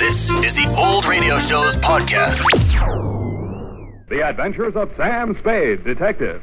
This is the Old Radio Show's podcast. The Adventures of Sam Spade, Detective.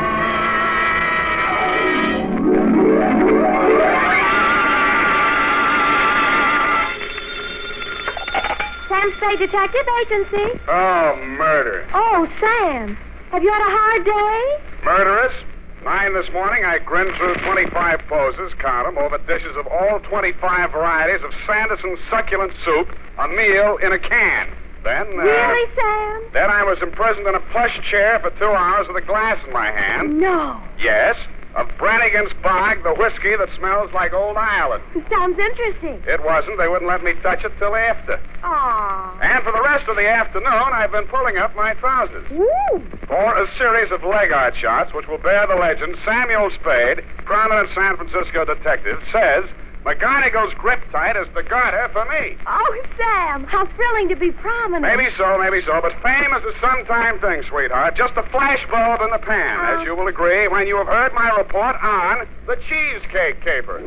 Sam Spade Detective Agency. Oh, murder. Oh, Sam. Have you had a hard day? Murderous? 9 this morning, I grinned through 25 poses, count them, over dishes of all 25 varieties of Sanderson succulent soup, a meal in a can. Then, Really, Sam? Then I was imprisoned in a plush chair for 2 hours with a glass in my hand. No. Yes, of Brannigan's Bog, the whiskey that smells like Old Ireland. Sounds interesting. It wasn't. They wouldn't let me touch it till after. Aw. And for the rest of the afternoon, I've been pulling up my trousers. Woo. For a series of leg art shots which will bear the legend, Samuel Spade, prominent San Francisco detective, says McGonagall's grip tight is the garter for me. Oh, Sam, how thrilling to be prominent. Maybe so, but fame is a sometime thing, sweetheart. Just a flash bulb in the pan, as you will agree when you have heard my report on the cheesecake caper.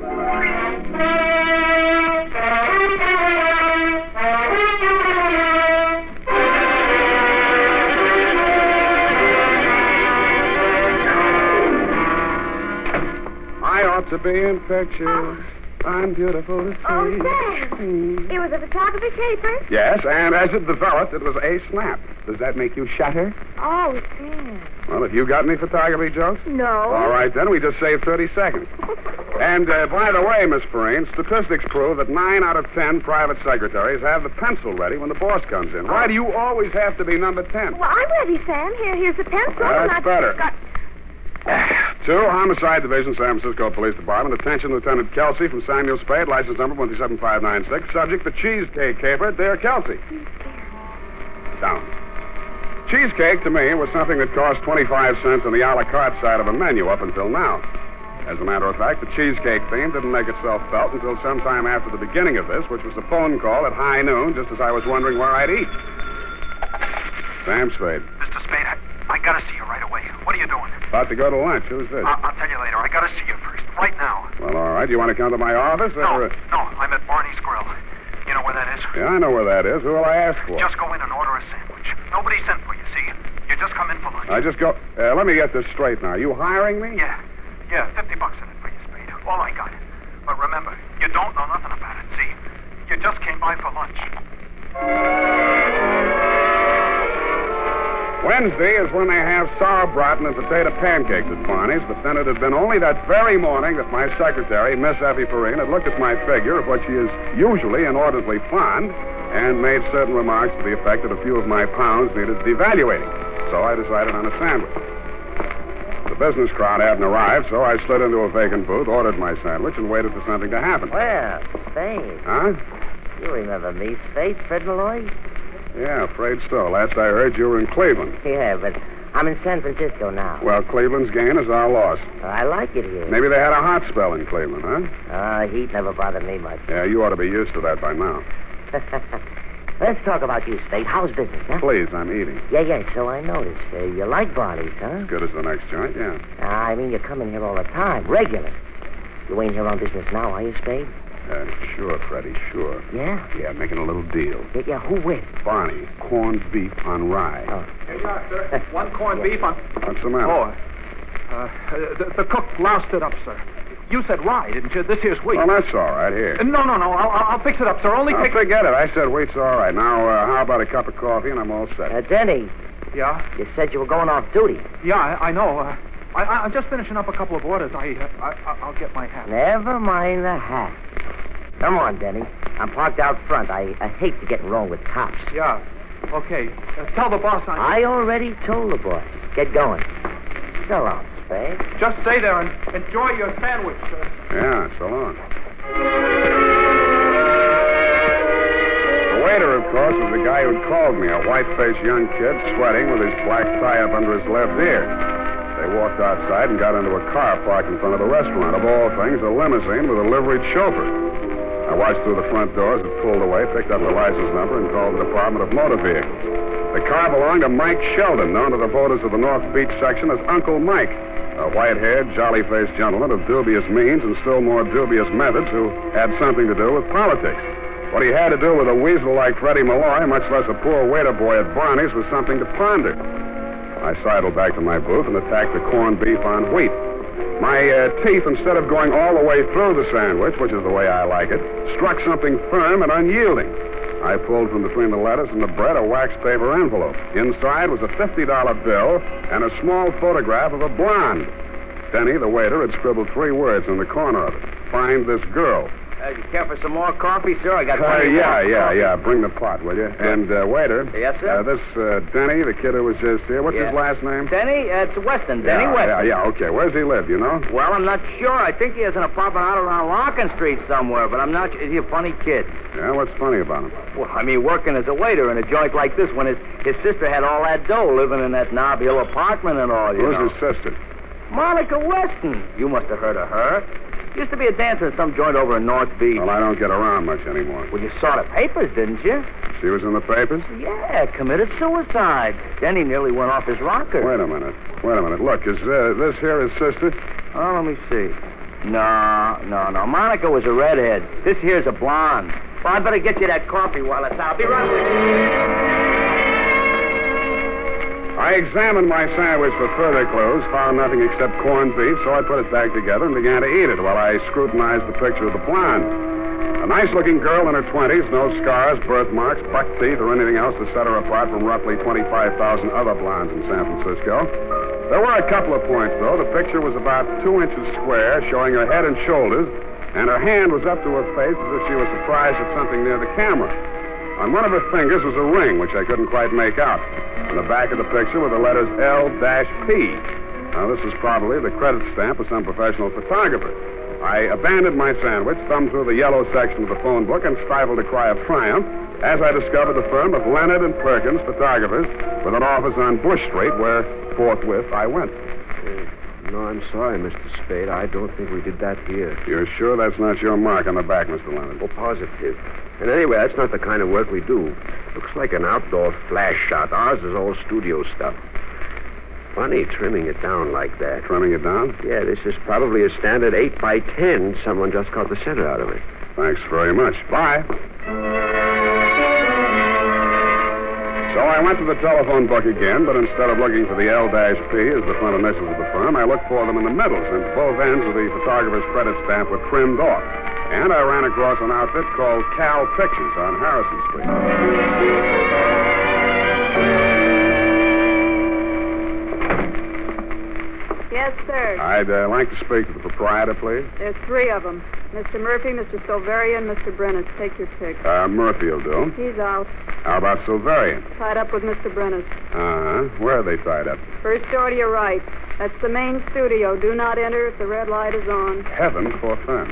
I ought to be infectious. I'm beautiful to see. Oh, Sam. It was a photography caper? Yes, and as it developed, it was a snap. Does that make you shudder? Oh, Sam. Well, have you got any photography jokes? No. All right, then. We just saved 30 seconds. And, by the way, Miss Perrine, statistics prove that 9 out of 10 private secretaries have the pencil ready when the boss comes in. Why do you always have to be number 10? Well, I'm ready, Sam. Here's the pencil. That's better. Got... 2, Homicide Division, San Francisco Police Department. Attention, Lieutenant Kelsey from Samuel Spade, license number 17596. Subject, the cheesecake caper. Dear Kelsey. Down. Cheesecake, to me, was something that cost 25 cents on the a la carte side of a menu up until now. As a matter of fact, the cheesecake theme didn't make itself felt until sometime after the beginning of this, which was a phone call at high noon, just as I was wondering where I'd eat. Sam Spade. Mr. Spade, I gotta see you right away. What are you doing? About to go to lunch. Who's this? I'll tell you later. I gotta see you first. Right now. Well, all right. You want to come to my office? No, I'm at Barney's Grill. You know where that is? Yeah, I know where that is. Who will I ask for? Just go in and order a sandwich. Nobody sent for you, see? You just come in for lunch. I just go... let me get this straight now. You hiring me? Yeah, $50 in it for you, Spade. All I got. But remember, you don't know nothing about it, see? You just came by for lunch. Wednesday is when they have sauerbraten and potato pancakes at Barney's, but then it had been only that very morning that my secretary, Miss Effie Perrine, had looked at my figure, of which she is usually inordinately fond, and made certain remarks to the effect that a few of my pounds needed devaluating. So I decided on a sandwich. The business crowd hadn't arrived, so I slid into a vacant booth, ordered my sandwich, and waited for something to happen. Well, Spade. Huh? You remember me, Spade, Fred Malloy? Yeah, afraid so. Last I heard, you were in Cleveland. Yeah, but I'm in San Francisco now. Well, Cleveland's gain is our loss. I like it here. Maybe they had a hot spell in Cleveland, huh? Heat never bothered me much. Yeah, you ought to be used to that by now. Let's talk about you, Spade. How's business, huh? Please, I'm eating. Yeah, so I noticed. You like Barney's, huh? As good as the next joint, yeah. I mean, you come in here all the time, regular. You ain't here on business now, are you, Spade? Sure, Freddie, sure. Yeah? Yeah, making a little deal. Yeah, who with? Barney, corned beef on rye. Oh. Hey, sir. One corned beef on... What's the matter? Oh, the cook loused it up, sir. You said rye, didn't you? This here's wheat. Well, that's all right. Here. No. I'll fix it up, sir. Only take... Forget it. I said wheat's all right. Now, how about a cup of coffee and I'm all set? Denny. Yeah? You said you were going off duty. Yeah, I know. I'm just finishing up a couple of orders. I'll get my hat. Never mind the hat. Come on, Denny. I'm parked out front. I hate to get wrong with cops. Yeah. Okay. Tell the boss I already told the boss. Get going. So long, Spade. Just stay there and enjoy your sandwich, sir. Yeah, so long. The waiter, of course, was the guy who'd called me, a white-faced young kid sweating with his black tie up under his left ear. They walked outside and got into a car parked in front of the restaurant. Of all things, a limousine with a liveried chauffeur. I watched through the front doors, it pulled away, picked up the license number, and called the Department of Motor Vehicles. The car belonged to Mike Sheldon, known to the voters of the North Beach section as Uncle Mike, a white-haired, jolly-faced gentleman of dubious means and still more dubious methods who had something to do with politics. What he had to do with a weasel like Freddie Malloy, much less a poor waiter boy at Barney's, was something to ponder. I sidled back to my booth and attacked the corned beef on wheat. My teeth, instead of going all the way through the sandwich, which is the way I like it, struck something firm and unyielding. I pulled from between the lettuce and the bread a wax paper envelope. Inside was a $50 bill and a small photograph of a blonde. Denny, the waiter, had scribbled 3 words in the corner of it. Find this girl. You care for some more coffee, sir? I got plenty Yeah. Bring the pot, will you? And, waiter. Yes, sir? This, Denny, the kid who was just here. What's his last name? Denny? It's Weston. Denny Weston. Yeah, okay. Where's he live, you know? Well, I'm not sure. I think he has an apartment out around Larkin Street somewhere, but I'm not sure. Is he a funny kid? Yeah, what's funny about him? Well, I mean, working as a waiter in a joint like this when his sister had all that dough living in that knobby old apartment and all, you know. Who's his sister? Monica Weston. You must have heard of her. Used to be a dancer in some joint over in North Beach. Well, I don't get around much anymore. Well, you saw the papers, didn't you? She was in the papers? Yeah, committed suicide. Denny nearly went off his rocker. Wait a minute. Look, is this here his sister? Oh, let me see. No. Monica was a redhead. This here's a blonde. Well, I'd better get you that coffee while it's out. Be right with you. I examined my sandwich for further clues, found nothing except corned beef, so I put it back together and began to eat it while I scrutinized the picture of the blonde. A nice-looking girl in her 20s, no scars, birthmarks, buck teeth, or anything else to set her apart from roughly 25,000 other blondes in San Francisco. There were a couple of points, though. The picture was about 2 inches square, showing her head and shoulders, and her hand was up to her face as if she was surprised at something near the camera. On one of her fingers was a ring, which I couldn't quite make out. On the back of the picture were the letters L-P. Now, this was probably the credit stamp of some professional photographer. I abandoned my sandwich, thumbed through the yellow section of the phone book, and stifled a cry of triumph as I discovered the firm of Leonard and Perkins, photographers, with an office on Bush Street, where forthwith I went. No, I'm sorry, Mr. Spade. I don't think we did that here. You're sure that's not your mark on the back, Mr. Leonard? Oh, positive. And anyway, that's not the kind of work we do. Looks like an outdoor flash shot. Ours is all studio stuff. Funny trimming it down like that. Trimming it down? Yeah, this is probably a standard 8x10. Someone just cut the center out of it. Thanks very much. Bye. So I went to the telephone book again, but instead of looking for the L-P as the front initials of the firm, I looked for them in the middle, since both ends of the photographer's credit stamp were trimmed off. And I ran across an outfit called Cal Pictures on Harrison Street. Yes, sir. I'd like to speak to the proprietor, please. There's 3 of them. Mr. Murphy, Mr. Silveria, and Mr. Brennis. Take your pick. Murphy will do. He's out. How about Silverian? Tied up with Mr. Brennis. Uh-huh. Where are they tied up? First door to your right. That's the main studio. Do not enter if the red light is on. Heaven forfend.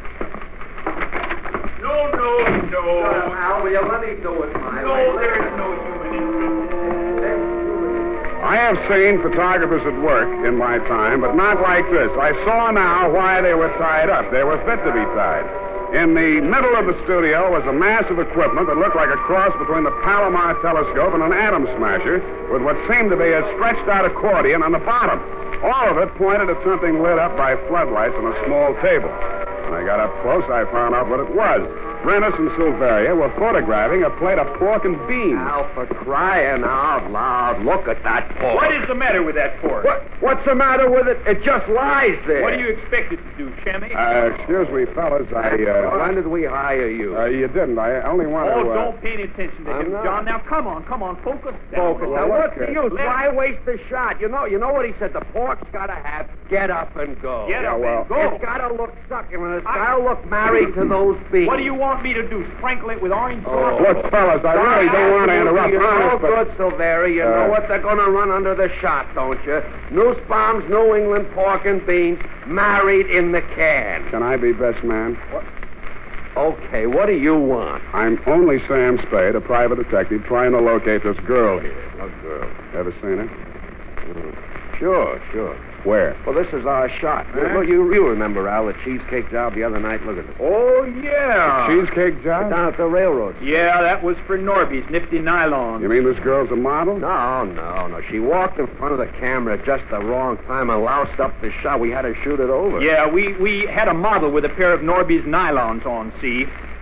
No. Al, will you let me do it my way? No, there is no human interest. I have seen photographers at work in my time, but not like this. I saw now why they were tied up. They were fit to be tied. In the middle of the studio was a mass of equipment that looked like a cross between the Palomar telescope and an atom smasher, with what seemed to be a stretched-out accordion on the bottom. All of it pointed at something lit up by floodlights on a small table. When I got up close, I found out what it was. Brennis and Silveria were photographing a plate of pork and beans. Al, for crying out loud, look at that pork. What is the matter with that pork? What's the matter with it? It just lies there. What do you expect it to do, Shammy? Excuse me, fellas. When did we hire you? You didn't. I only wanted to... Don't pay any attention to him, not. John. Now, come on. Focus down. Focus. Now, what's the use? Let- Why waste the shot? You know what he said? The pork's got to have get up and go. Get up well, and go. It's got to look succulent. It's got to look married to those beans. What do you want me to do? Sprinkle it with orange sauce? Look, fellas, I really don't want to interrupt. You're no Honest, but... good, Silveria. You know what they're going to run under the shot, don't you? Nussbaum's New England pork and beans, married in the can. Can I be best man? Okay, what do you want? I'm only Sam Spade, a private detective, trying to locate this girl here. A girl. Ever seen her? Sure. Where? Well, this is our shot. Look, you remember, Al, the cheesecake job the other night? Look at it. Oh, yeah. Cheesecake job? Down at the railroad. Yeah, that was for Norby's nifty nylon. You mean this girl's a model? No. She walked in front of the camera at just the wrong time and loused up the shot. We had to shoot it over. Yeah, we had a model with a pair of Norby's nylons on, see?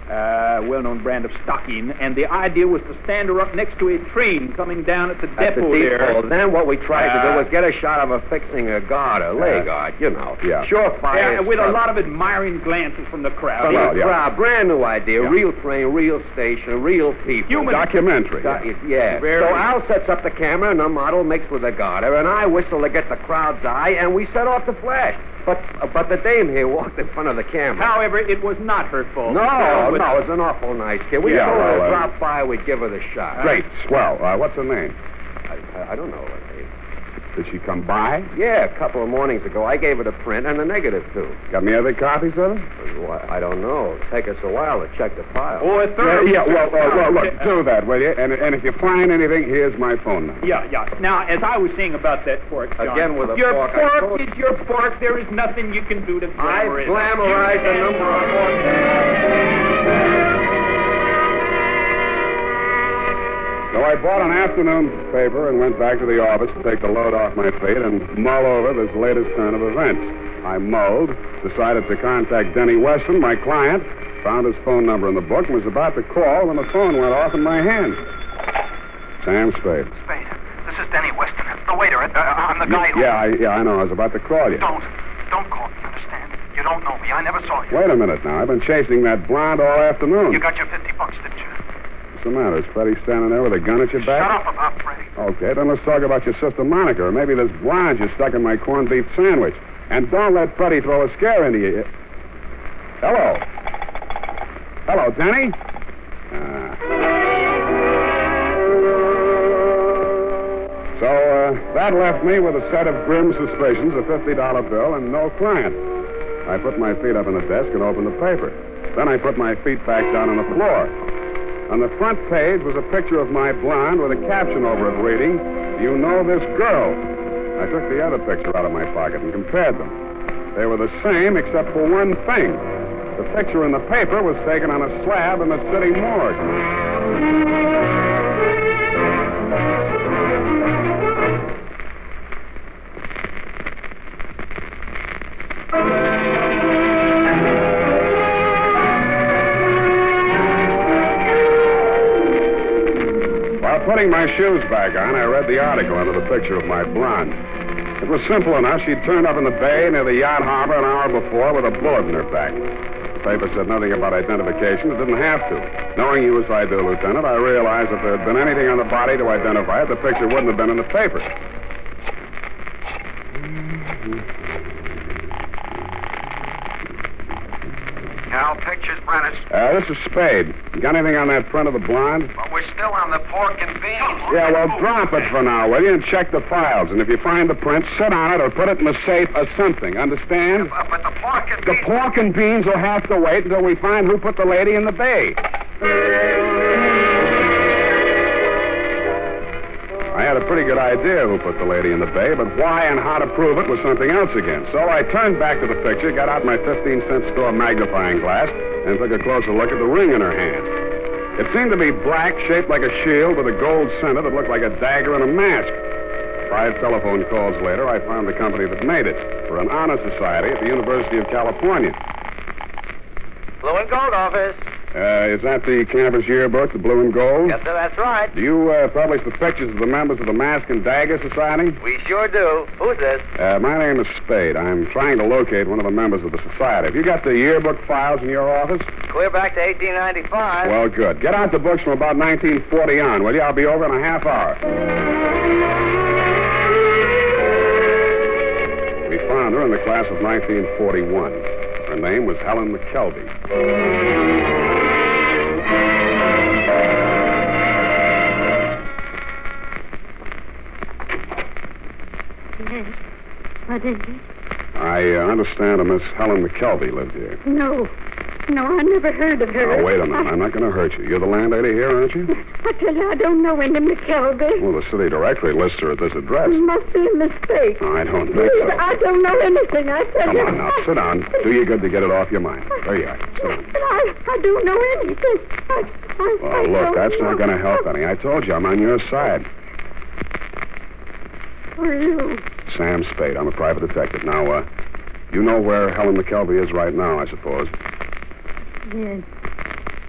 well-known brand of stocking, and the idea was to stand her up next to a train coming down at the depot there. Then what we tried to do was get a shot of her fixing a guard, a lay guard, you know. Yeah. Surefire. Yeah, with a stuff. lot of admiring glances from the crowd. Crowd, brand new idea, real train, real station, real people. Human documentary. Yeah. Very So good. Al sets up the camera and the model mixed with the garter, and I whistle to get the crowd's eye, and we set off the flash. But the dame here walked in front of the camera. However, it was not her fault. No, it's an awful nice kid. We told her to drop by, we'd give her the shot. Great, swell. What's her name? I don't know her name. Did she come by? Yeah, a couple of mornings ago. I gave her the print and the negative, too. Got any other copies of it? Well, I don't know. It'll take us a while to check the file. Oh, a third. Well, look, do that, will you? And if you find anything, here's my phone number. Yeah. Now, as I was saying about that fork, John, Again with a your fork. fork is your fork. There is nothing you can do to I glamorize it. glamorize the number of forks. So I bought an afternoon paper and went back to the office to take the load off my feet and mull over this latest turn of events. I mulled, decided to contact Denny Weston, my client, found his phone number in the book, and was about to call when the phone went off in my hand. Sam Spade. Spade, this is Denny Weston. The waiter. I'm the guy who... Yeah, I know. I was about to call you. Don't call me, understand? You don't know me. I never saw you. Wait a minute now. I've been chasing that blonde all afternoon. You got your $50, didn't you? What's the matter? Is Freddie standing there with a gun at your back? Shut up about Freddie. Okay, then let's talk about your sister Monica, or maybe this blonde you stuck in my corned beef sandwich. And don't let Freddie throw a scare into you. Hello, Denny? So, that left me with a set of grim suspicions, a $50 bill, and no client. I put my feet up on the desk and opened the paper. Then I put my feet back down on the floor. On the front page was a picture of my blonde with a caption over it reading, "You know this girl." I took the other picture out of my pocket and compared them. They were the same except for one thing. The picture in the paper was taken on a slab in the city morgue. While putting my shoes back on, I read the article under the picture of my blonde. It was simple enough. She'd turned up in the bay near the yacht harbor an hour before with a bullet in her back. The paper said nothing about identification. It didn't have to. Knowing you as I do, Lieutenant, I realized if there had been anything on the body to identify it, the picture wouldn't have been in the paper. Cal Pictures, Brennan. This is Spade. You got anything on that print of the blonde? But we're still on the pork and beans. Yeah, well, drop it for now, will you? And check the files. And if you find the print, sit on it or put it in the safe or something. Understand? But the pork and The beans... pork and beans will have to wait until we find who put the lady in the bay. I had a pretty good idea who put the lady in the bay, but why and how to prove it was something else again. So I turned back to the picture, got out my 15-cent store magnifying glass, and took a closer look at the ring in her hand. It seemed to be black, shaped like a shield with a gold center that looked like a dagger and a mask. 5 telephone calls later, I found the company that made it for an honor society at the University of California. Blue and gold office. Is that the campus yearbook, the blue and gold? Yes, sir, that's right. Do you publish the pictures of the members of the Mask and Dagger Society? We sure do. Who's this? My name is Spade. I'm trying to locate one of the members of the society. Have you got the yearbook files in your office? Clear back to 1895. Well, good. Get out the books from about 1940 on, will you? I'll be over in a half hour. We found her in the class of 1941. Her name was Helen McKelvey. Yes. What is it? I understand a Miss Helen McKelvey lived here. No, I never heard of her. Oh, wait a minute. I'm not going to hurt you. You're the landlady here, aren't you? I tell you, I don't know any McKelvey. Well, the city directory lists her at this address. It must be a mistake. I don't think Please, so. I don't know anything. I tell Come you. on now, sit down. Do you good to get it off your mind. There you are. Sit down. But I don't know anything. Well, look, that's not going to help any. I told you, I'm on your side. Who are you? Sam Spade. I'm a private detective. Now, you know where Helen McKelvey is right now, I suppose. Yes.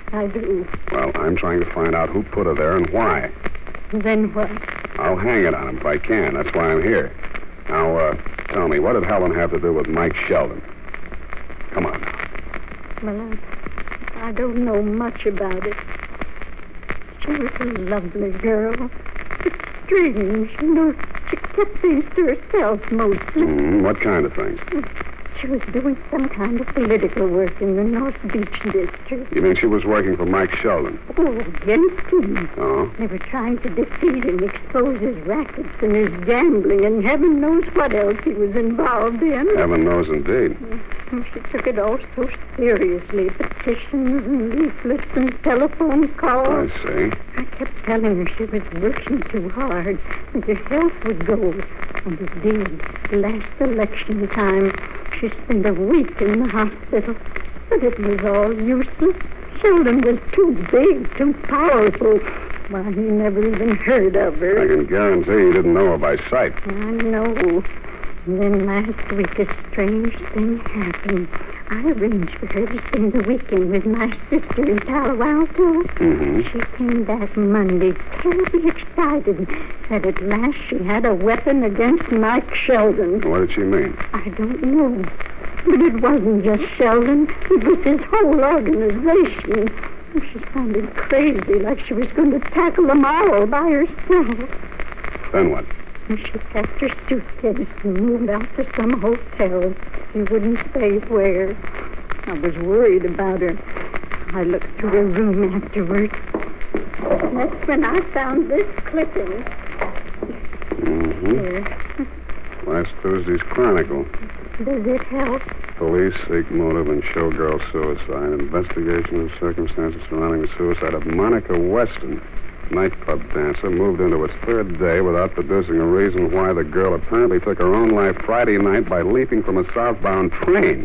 I do. Well, I'm trying to find out who put her there and why. Then what? I'll hang it on him if I can. That's why I'm here. Now, tell me, what did Helen have to do with Mike Sheldon? Come on now. Well, I don't know much about it. She was a lovely girl. But strange, she kept things to herself mostly. What kind of things? She was doing some kind of political work in the North Beach district. You mean she was working for Mike Sheldon? Oh, against him. Oh? They were trying to defeat him, expose his rackets and his gambling, and heaven knows what else he was involved in. Heaven knows indeed. She took it all so seriously. Petitions and leaflets and telephone calls. I see. I kept telling her she was working too hard and her health would go. And it did. Last election time, she spent a week in the hospital. But it was all useless. Sheldon was too big, too powerful. Why, he never even heard of her. I can guarantee you didn't know her by sight. I know. And then last week, a strange thing happened. I arranged for her to spend the weekend with my sister in Palo Alto. She came back Monday, terribly excited, said at last she had a weapon against Mike Sheldon. What did she mean? I don't know. But it wasn't just Sheldon. It was his whole organization. She sounded crazy, like she was going to tackle them all by herself. Then what? And she packed her suitcase and moved out to some hotel. She wouldn't say where. I was worried about her. I looked through her room afterward. That's when I found this clipping. Here. Last Tuesday's Chronicle. Does it help? Police seek motive in showgirl suicide. Investigation of circumstances surrounding the suicide of Monica Weston, nightclub dancer, moved into its third day without producing a reason why the girl apparently took her own life Friday night by leaping from a southbound train.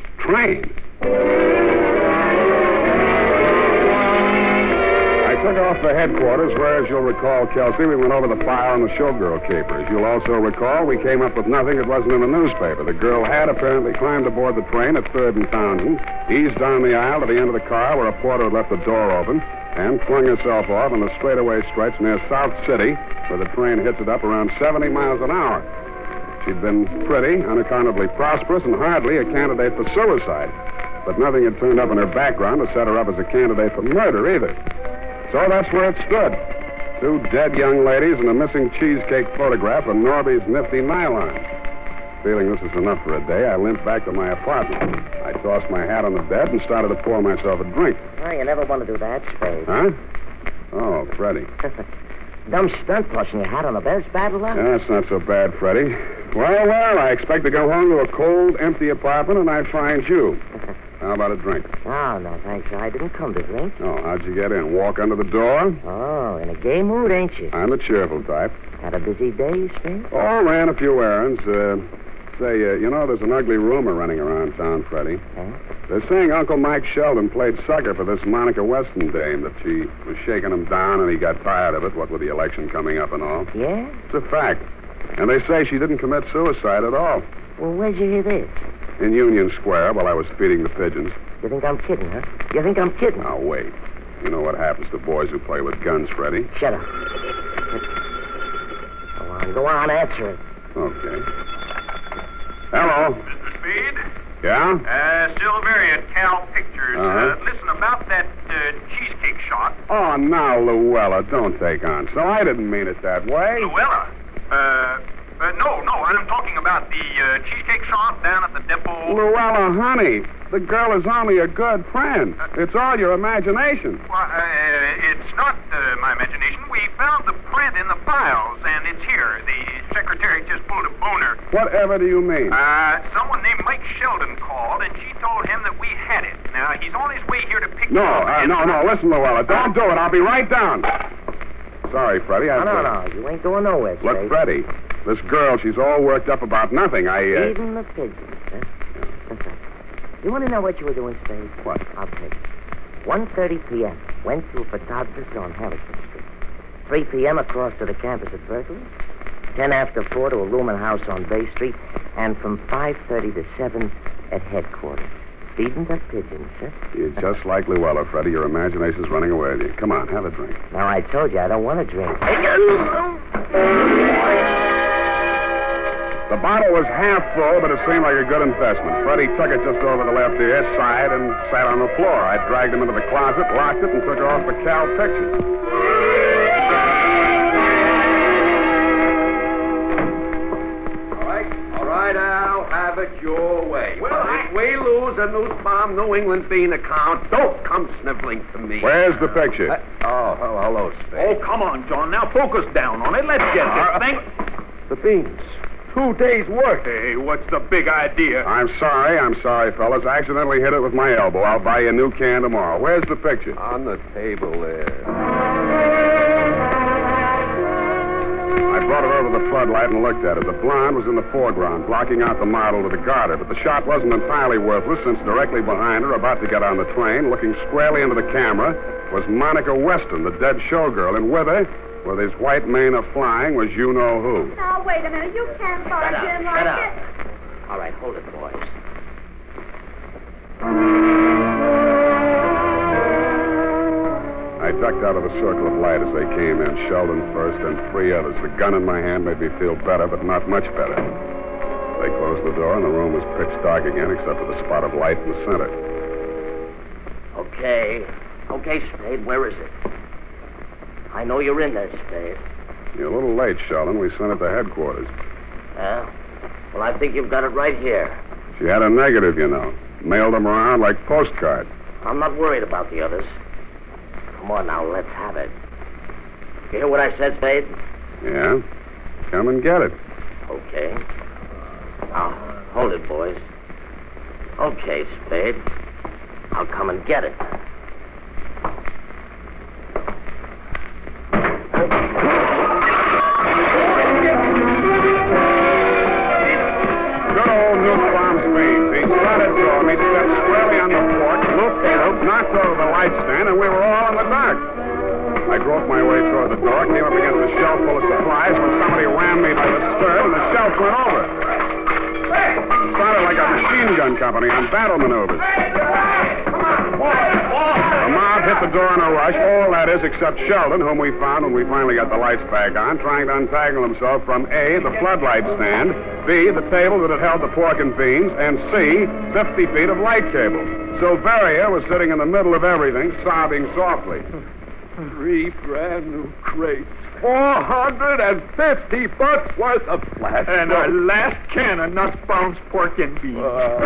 I took off for headquarters, where, as you'll recall, Kelsey, we went over the file on the showgirl caper. As you'll also recall, we came up with nothing that wasn't in the newspaper. The girl had apparently climbed aboard the train at 3rd and Townsend, eased down the aisle to the end of the car where a porter had left the door open, and flung herself off on the straightaway stretch near South City, where the train hits it up around 70 miles an hour. She'd been pretty, unaccountably prosperous, and hardly a candidate for suicide. But nothing had turned up in her background to set her up as a candidate for murder, either. So that's where it stood. 2 dead young ladies and a missing cheesecake photograph of Norby's nifty nylons. Feeling this is enough for a day, I limped back to my apartment. I tossed my hat on the bed and started to pour myself a drink. Oh, you never want to do that, Spade. Huh? Oh, Freddie. Dumb stunt tossing your hat on the bed. It's bad luck. Yeah, that's not so bad, Freddie. Well, I expect to go home to a cold, empty apartment, and I find you. How about a drink? Oh, no, thanks. I didn't come to drink. Oh, how'd you get in? Walk under the door? Oh, in a gay mood, ain't you? I'm the cheerful type. Had a busy day, Spade? Oh, ran a few errands. There's an ugly rumor running around town, Freddie. Huh? They're saying Uncle Mike Sheldon played sucker for this Monica Weston dame, that she was shaking him down and he got tired of it, what with the election coming up and all. Yeah? It's a fact. And they say she didn't commit suicide at all. Well, where'd you hear this? In Union Square while I was feeding the pigeons. You think I'm kidding, huh? You think I'm kidding? Now, wait. You know what happens to boys who play with guns, Freddie? Shut up. Go on, answer it. Okay. Hello. Mr. Speed? Yeah? Silveri at Cal Pictures. Uh-huh. Listen, about that cheesecake shot. Oh, now, Luella, don't take on. So I didn't mean it that way. Luella? No, I'm talking about the cheesecake shop down at the depot. Luella, honey, the girl is only a good friend. It's all your imagination. Well, it's not my imagination. We found the print in the files, and it's here. The secretary just pulled a boner. Whatever do you mean? Someone named Mike Sheldon called, and she told him that we had it. Now, he's on his way here to pick you up. No. Listen, Luella, don't do it. I'll be right down. Sorry, Freddie. No. You ain't going nowhere, Spade. Look, Freddie, this girl, she's all worked up about nothing. Even the pigeons, huh? You want to know what you were doing, Spade? What? I'll tell you. 1:30 p.m. Went to a photographer on Harrison Street. 3 p.m. across to the campus at Berkeley. 10 after 4 to a Lumen House on Bay Street. And from 5:30 to 7 at headquarters. feeding the pigeons, huh? You're just like Luella, Freddie. Your imagination's running away with you. Come on, have a drink. Now, I told you I don't want to drink. The bottle was half full, but it seemed like a good investment. Freddie took it just over the left ear, sighed, and sat on the floor. I dragged him into the closet, locked it, and took off the Cal pictures. All right, Al, have it your way. Well, if we lose a Nussbaum New England bean account, don't come sniveling to me. Where's the picture? Hello, Spade. Oh, come on, John. Now focus down on it. Let's get this thing. The beans. 2 days' work. Hey, what's the big idea? I'm sorry, fellas. I accidentally hit it with my elbow. I'll buy you a new can tomorrow. Where's the picture? On the table there. I brought it over the floodlight and looked at it. The blonde was in the foreground, blocking out the model with the garter, but the shot wasn't entirely worthless since directly behind her, about to get on the train, looking squarely into the camera, was Monica Weston, the dead showgirl, and with her, with his white mane a-flying, was you-know-who. Now, wait a minute. You can't barge in like Shut up. this. All right, hold it, boys. I ducked out of the circle of light as they came in, Sheldon first, and 3 others. The gun in my hand made me feel better, but not much better. They closed the door, and the room was pitch dark again, except for the spot of light in the center. Okay, Spade, where is it? I know you're in there, Spade. You're a little late, Sheldon. We sent it to headquarters. Yeah? Well, I think you've got it right here. She had a negative, you know. Mailed them around like postcards. I'm not worried about the others. Come on now, let's have it. You hear what I said, Spade? Yeah? Come and get it. Okay. Now, hold it, boys. Okay, Spade. I'll come and get it. Good old Nussbaum Spade. He started for me, stepped squarely on the porch, looped, knocked over the light stand, and we were all in the dark. I groped my way toward the door, came up against a shelf full of supplies when somebody rammed me by the skirt, and the shelf went over. It sounded like a machine gun company on battle maneuvers. The mob hit the door in a rush, all that is, except Sheldon, whom we found when we finally got the lights back on, trying to untangle himself from A, the floodlight stand, B, the table that had held the pork and beans, and C, 50 feet of light cable. Silveria was sitting in the middle of everything, sobbing softly. 3 brand new crates. $450 worth of flash. And our last can of Nussbaum's pork and beans.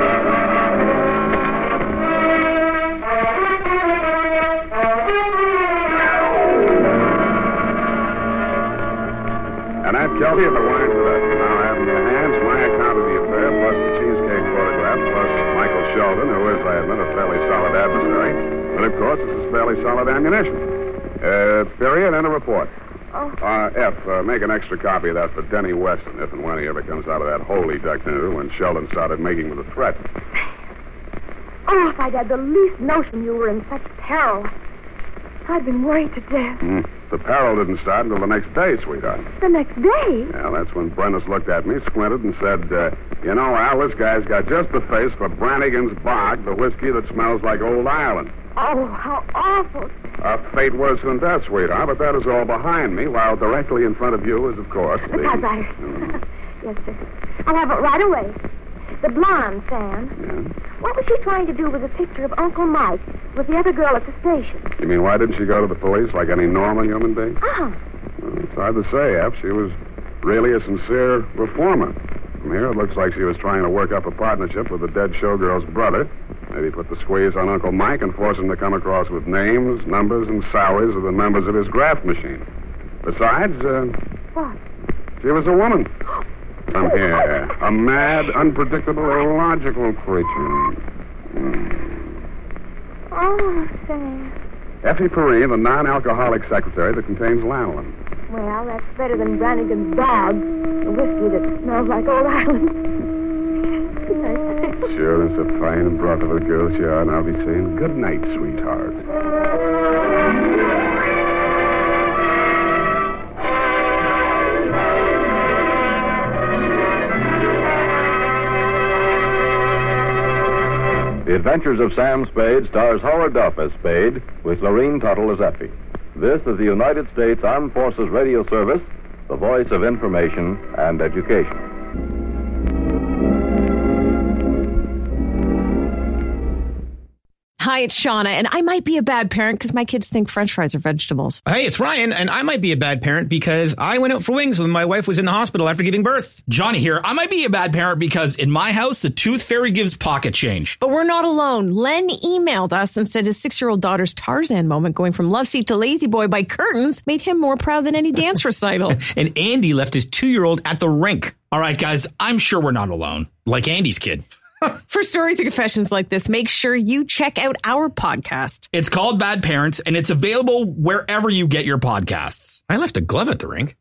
And Aunt Kelly of the wine production now have in your hands my account of the affair, plus the cheesecake photograph, plus Michael Sheldon, who is, I admit, a fairly solid adversary. But, of course, this is fairly solid ammunition. Period, and a report. F, make an extra copy of that for Denny Weston, if and when he ever comes out of that hole he ducked into when Sheldon started making with a threat. Oh, if I'd had the least notion you were in such peril. I'd been worried to death. The peril didn't start until the next day, sweetheart. The next day? Yeah, that's when Brennis looked at me, squinted, and said, you know, Al, this guy's got just the face for Brannigan's Bog, the whiskey that smells like Old Ireland. Oh, how awful. Fate worse than death, sweetheart, but that is all behind me, while directly in front of you is, of course, the... Because Yes, sir. I'll have it right away. The blonde, Sam. Yeah? What was she trying to do with a picture of Uncle Mike with the other girl at the station? You mean, why didn't she go to the police like any normal human being? Uh-huh. Well, it's hard to say, F. She was really a sincere reformer. From here, it looks like she was trying to work up a partnership with the dead showgirl's brother. Maybe put the squeeze on Uncle Mike and force him to come across with names, numbers, and salaries of the members of his graft machine. Besides, What? she was a woman. Come here. A mad, unpredictable, illogical creature. Oh, Sam. Effie Perrine, the non-alcoholic secretary that contains lanolin. Well, that's better than Brannigan's Dog, the whiskey that smells like Old Ireland. Good night. Sure, it's a fine and broth of a girl she are, and I'll be saying good night, sweetheart. The Adventures of Sam Spade stars Howard Duff as Spade, with Lorene Tuttle as Effie. This is the United States Armed Forces Radio Service, the voice of information and education. Hi, it's Shauna, and I might be a bad parent because my kids think French fries are vegetables. Hey, it's Ryan, and I might be a bad parent because I went out for wings when my wife was in the hospital after giving birth. Johnny here. I might be a bad parent because in my house, the tooth fairy gives pocket change. But we're not alone. Len emailed us and said his 6-year-old daughter's Tarzan moment going from love seat to lazy boy by curtains made him more proud than any dance recital. And Andy left his 2-year-old at the rink. All right, guys, I'm sure we're not alone. Like Andy's kid. For stories and confessions like this, make sure you check out our podcast. It's called Bad Parents, and it's available wherever you get your podcasts. I left a glove at the rink.